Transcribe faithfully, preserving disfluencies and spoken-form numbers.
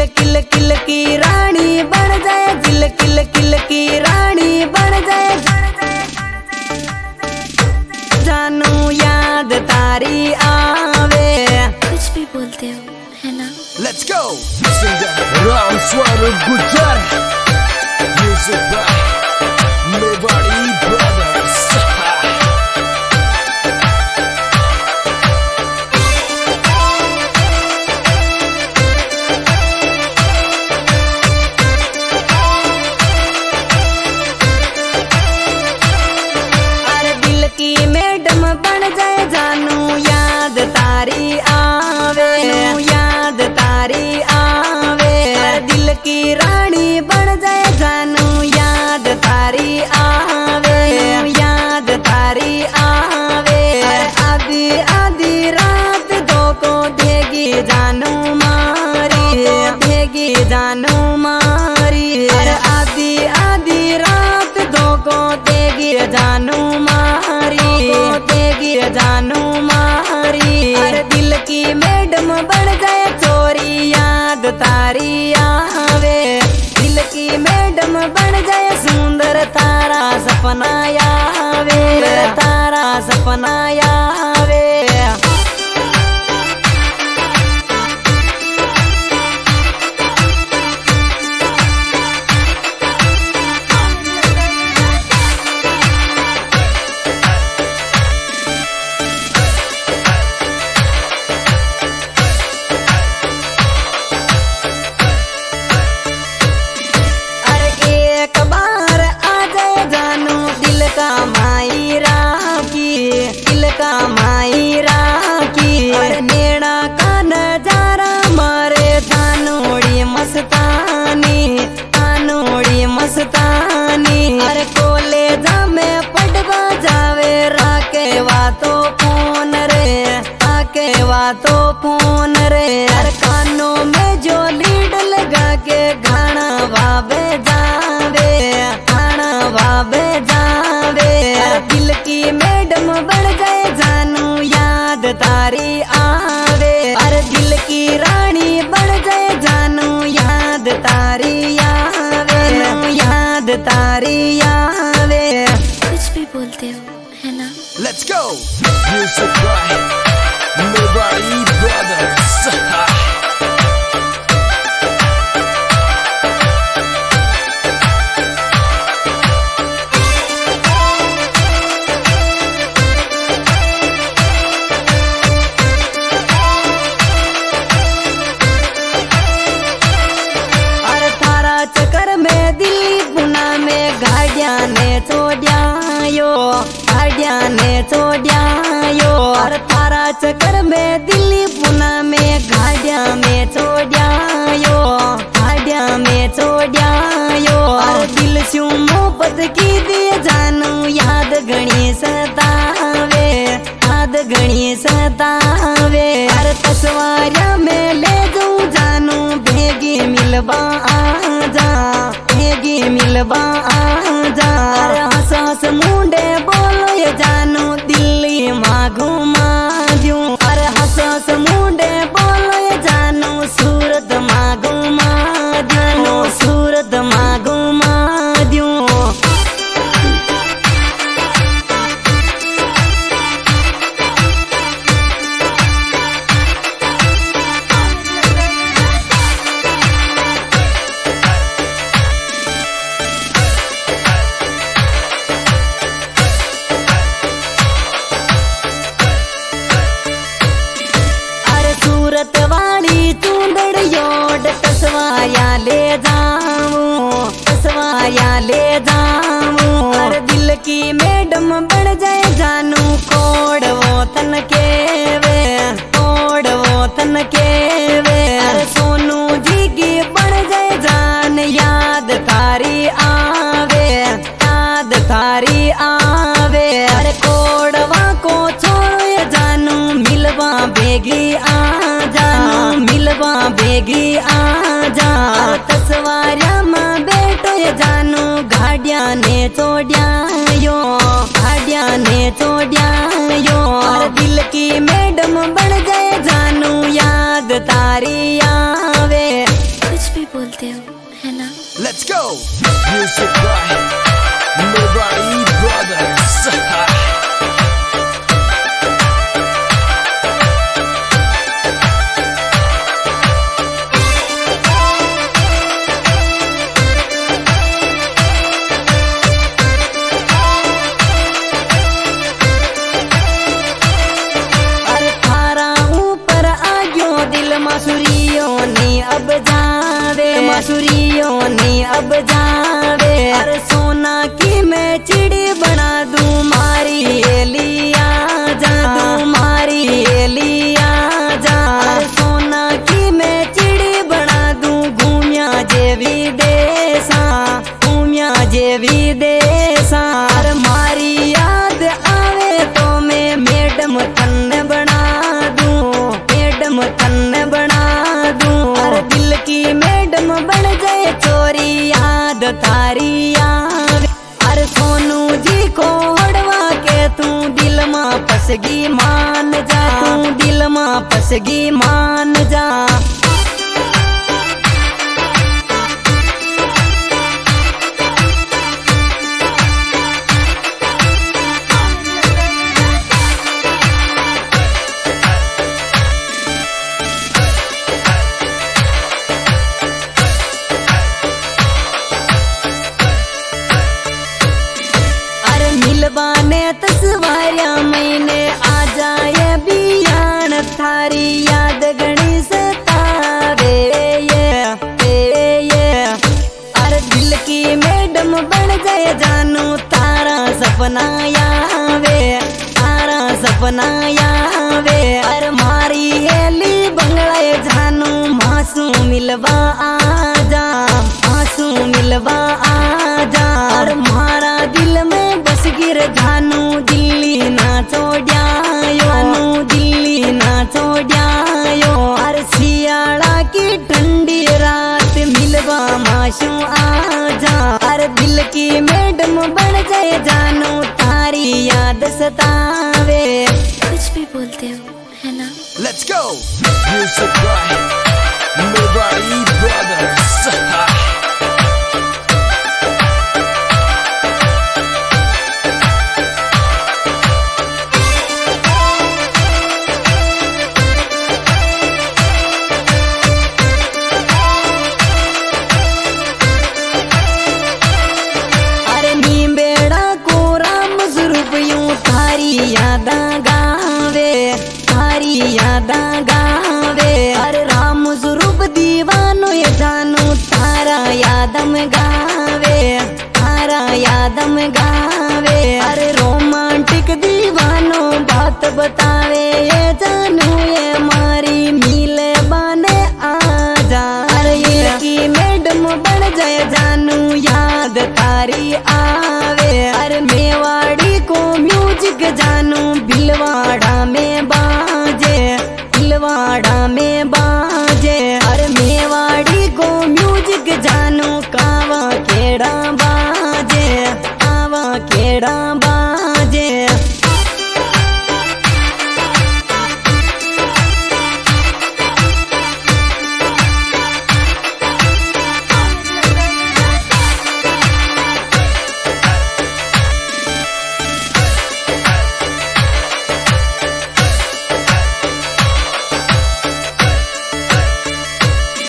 किल किल किल की रानी बन जाए, दिल किल किल की रानी बन जाए। जानू याद तारी आवे, कुछ भी बोलते हो है ना। Let's go! Ram Swaroop Gujjar, music by Mewari brothers. अरे दिल की मैडम बन जाए, जानू याद तारी आवे, याद तारी आवे। दिल की रानी बन जाए, जानू याद तारी आवे, याद तारी आवे। आधी आधी रात दो को देगी जानू मारी, देगी जानू मारी। अरे आधी आधी रात दो को देगी जानू मारी, देगी जानू मारी। अरे दिल की मैडम बन जाए, चोरी याद तारी आवे। दिल की मैडम बन जाए, सुंदर तारा सपना आवे, तारा सपना आवे। मस्तानी तानोड़ी मस्तानी। अरे कॉलेजा में पढ़वा जावे, राके वातो फोन रे, राके वातो फोन रे। अरे कानों में जो लीड लगा के गाना वाबे जावे, गाना वाबे जावे। अरे दिल की मैडम बन जाए, जानू याद तारी आवे। अरे दिल की रानी बन जाए, जानू याद तारी आवे, याद तारी आवे। कुछ भी बोलते हो है ना। Let's go! Music by Mewari brothers. चक्कर में दिल्ली पुना में गाड़िया ने छोड़ायो, गाड़िया ने छोड़ायो। और थारा चक्कर में दिल्ली पुना में गाड़िया में छोड़ायो, गाड़िया में छोड़ायो। और दिल से मोहब्बत की दिए, जानू याद घनी सतावे, याद घनी सतावे। और तस्वारिया में ले जाऊं, जानू भेगी मिलबा आजा, भेगी मिलबा आजा। अरे हंस हंस मुंडे बोलो ये जानू, दिल्ली माँ घुमा दूं। अरे हंस हंस मुंडे बोलो ये जानू, सूरत माँ घुमा दूं, सूरत माँ घुमा दूं। वाली चूंदड़ियों तसवाया ले जाऊं, तसवाया ले जाऊं। और दिल की मैडम बन जाए, जानू कोड वो तन के वे, कोड वो तन के वे। अरे सोनू जी की बन जाए, जान याद तारी आवे, याद तारी आवे। अरे कोडवा को छोड़ो ये जानू, मिलवा बेगी आ जानू, मिलवा बेगी आजा। तसवारिया में बैठो ये जानू, गाड़िया ने छोड़ायो, गाड़िया ने छोड़ायो। और दिल की मैडम बन जाए, जानू याद तारी आवे। go! Music by Mebari Brothers. मसूरियों ने अब जावे मसूरियों ने अब जावे अरे सोना की मैं चिड़ी बना दूं मारी लिया जा दूं मारी लिया जा अरे सोना की मैं चिड़ी बना दूं घूमिया जे विदेशा घूमिया जे विदेशा अरे मारी याद आवे तो मैं मैडम तन्ने बना दूं मैडम तन्ने बना दिल की मैडम बन जाए चोरी याद तारी याद अरे सोनू जी को हड़वा के तू दिल मां फसगी मान जा तू दिल मां फसगी मान जा मिलवाने तस्वारियां मैंने आ जाए बियान थारी याद गणी सतावे ये ये अरे दिल की मैडम बन जाए जानू तारा सपना यावे तारा सपना यावे अरे मारी हेली बंगला जानू मासू मिलवा आजा मासू मिलवा आजा अरे मारा दिल में गिर जानू दिल्ली ना छोड़ायो दिल्ली ना छोड़ायो अरे सियाड़ा की ठंडी रात मिलवा माशू आजा अरे दिल की मैडम बन जाए जानू तारी याद सतावे कुछ भी बोलते हो है ना Let's go! Music by Mebari Brothers. यादा गावे थारी यादा गावे अरे राम स्वरूप दीवानो ये जानू तारा यादम गावे तारा यादम गावे अरे रोमांटिक दीवानो बात बतावे ये जानू ये मारी मिले बाने आजा अरे ये की मैडम बन जाए जानू याद तारी आवे अरे मेवाड़ी को म्यूजिक जानू भिलवाड़ा में बाजे भिलवाड़ा में बाजे अरे मेवाड़ी को म्यूजिक जानू कावा केड़ा बाजे कावा केड़ा